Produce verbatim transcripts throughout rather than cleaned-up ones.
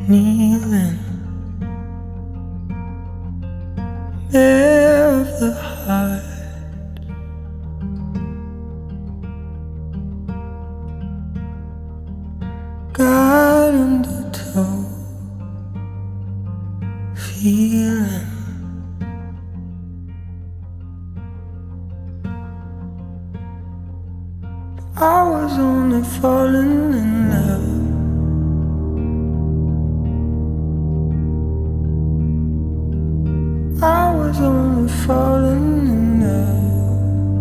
kneeling bare of the heart, God undertow, feeling I was only falling in love. I was only falling in love.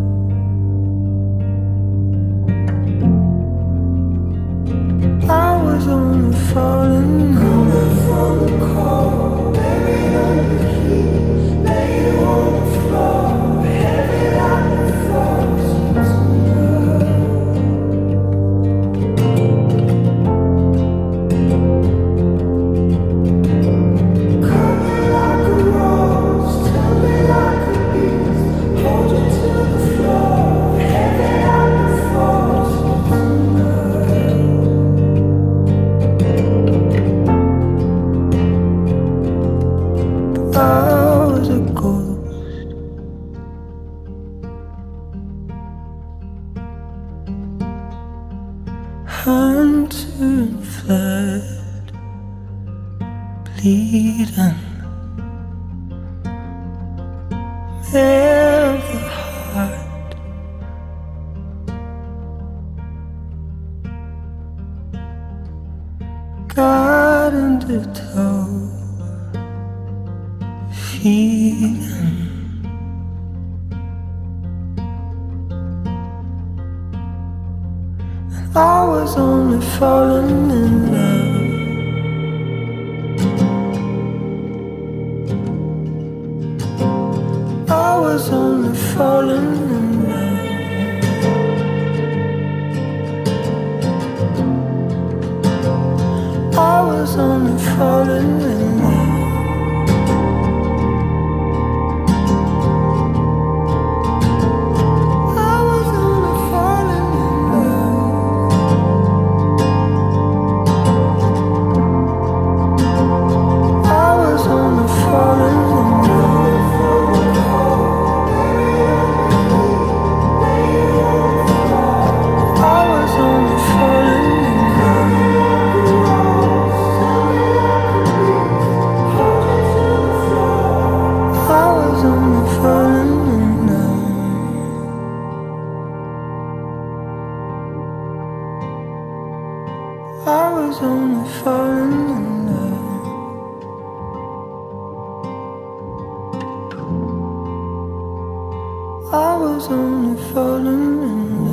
I was only falling in love. From the cold, buried under the heat, laid on the floor, heavy like the frost. Coming like a rose, tell me like a beast, hold you to the floor, heavy like the frost. I was a ghost, hunter and fled, bleeding, bare of the heart, God undertow, feeling I was only falling in love. I was only falling in love. I was only falling in love. I was only falling in love. I was only falling in love. I was only falling in love. I was only falling in love. I was only falling in love. I was only falling in love.